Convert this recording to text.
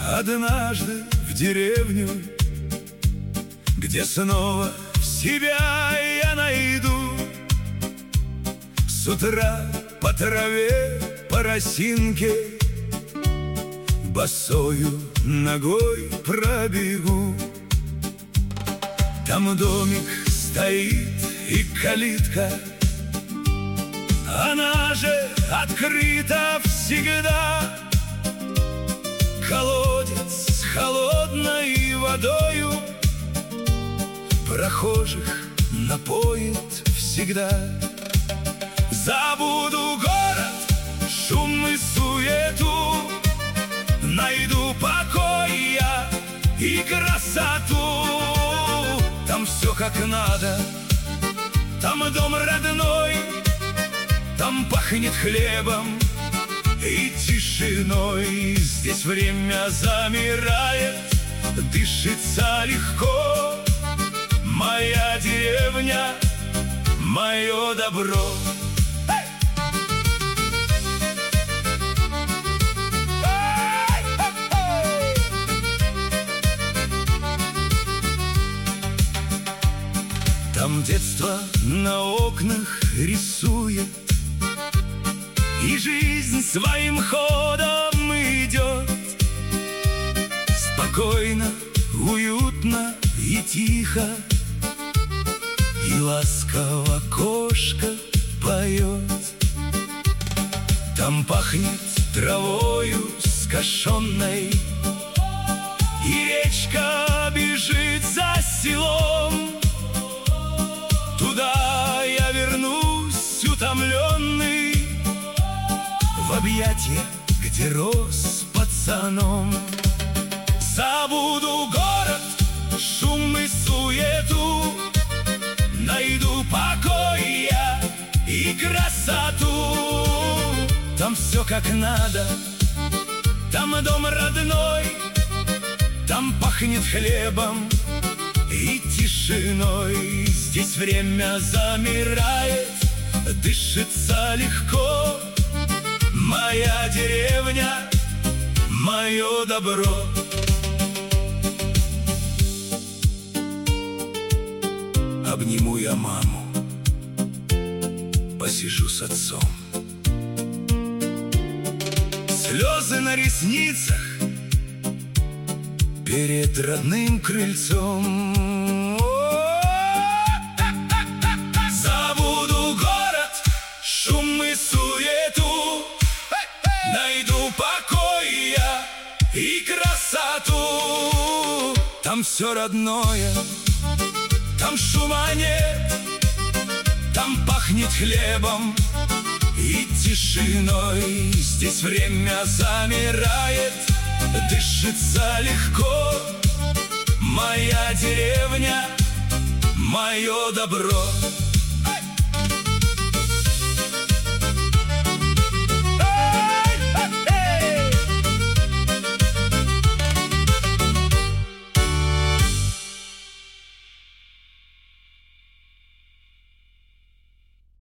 однажды в деревню, где снова в себя я найду. С утра по траве, по росинке босою ногой пробегу. Там домик стоит и калитка, она же открыта всегда. Колодец с холодной водою прохожих напоит всегда. Забуду город, шум и суету, найду покой я и красоту. Там все как надо, там дом родной, там пахнет хлебом и тишиной. Здесь время замирает, дышится легко. Моя деревня, мое добро. Там детство на окнах рисует, и жизнь своим ходом идет. Спокойно, уютно и тихо, и ласково кошка поет. Там пахнет травою скошенной, и речка бежит за селом. Туда я вернусь утомленный, в объятия, где рос пацаном. Забуду город, шум и суету, найду покой я и красоту. Там все как надо, там дом родной, там пахнет хлебом и тишиной. Здесь время замирает, дышится легко. Моя деревня, мое добро. Обниму я маму, посижу с отцом. Слезы на ресницах перед родным крыльцом. Забуду город, шум и суету, найду покой я и красоту. Там все родное, там шума нет, там пахнет хлебом и тишиной. Здесь время замирает, дышится легко. Моя деревня, мое добро.